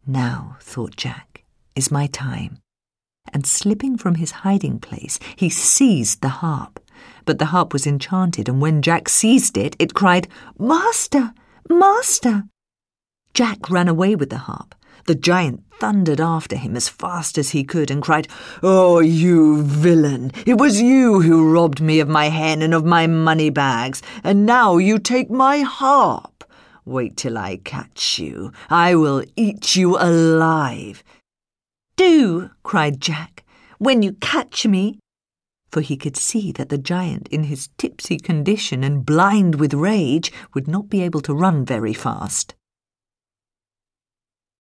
Now, thought Jack, is my time. And slipping from his hiding place, he seized the harp. But the harp was enchanted, and when Jack seized it, it cried, "Master! Master!" Jack ran away with the harp. The giant thundered after him as fast as he could and cried, "Oh, you villain! It was you who robbed me of my hen and of my money bags, and now you take my harp. Wait till I catch you. I will eat you alive." "Do," cried Jack, "when you catch me." For he could see that the giant, in his tipsy condition and blind with rage, would not be able to run very fast.